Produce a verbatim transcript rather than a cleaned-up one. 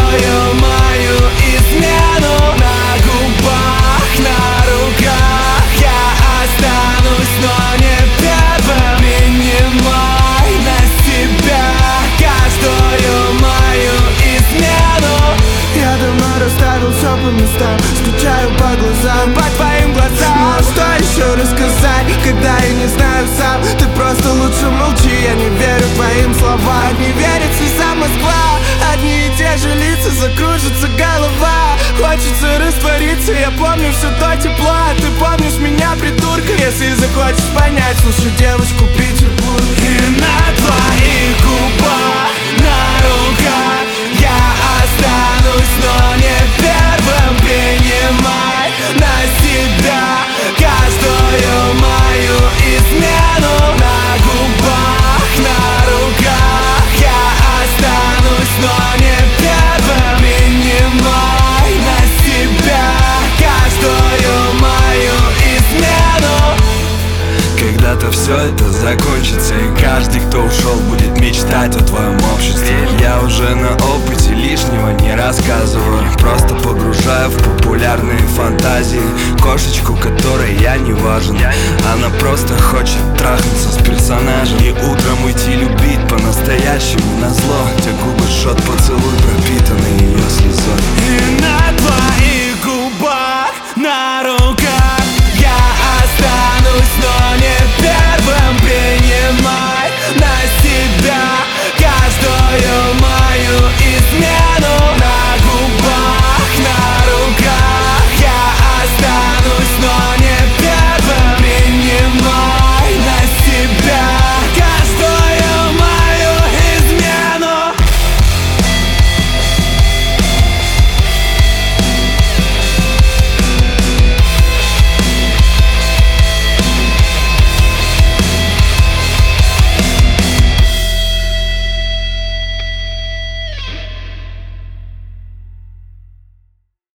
каждую мою измену. На губах, на руках я останусь, но не первым. Принимай на себя каждую мою измену. Я давно расставил все по местам, скучаю по глазам, по твоим глазам. Но что еще рассказать, когда я не знаю сам? Ты просто лучше молчи, я не верю твоим словам. Не верится сам Москва, одни и те же лица, закружится голова. Хочется раствориться, я помню все то тепло. Ты помнишь меня, придурка? Если захочешь понять, слушай девушку Петербург. И на твоих губах, на руках я останусь, но не первым. Принимай на себя каждую мою измену. На губах, на руках я останусь, но не первым. Принимай на себя каждую мою измену. Когда-то все это закончится, и каждый, кто ушел, будет мечтать о твоем обществе. Я уже на опыте лишнего не рассказываю, просто погружаю в популярные фантазии кошечку, которой я не важен. Она просто хочет трахнуться с персонажем и утром уйти любить по-настоящему назло. Те губы, шот, поцелуй, пропитанный ее слезой.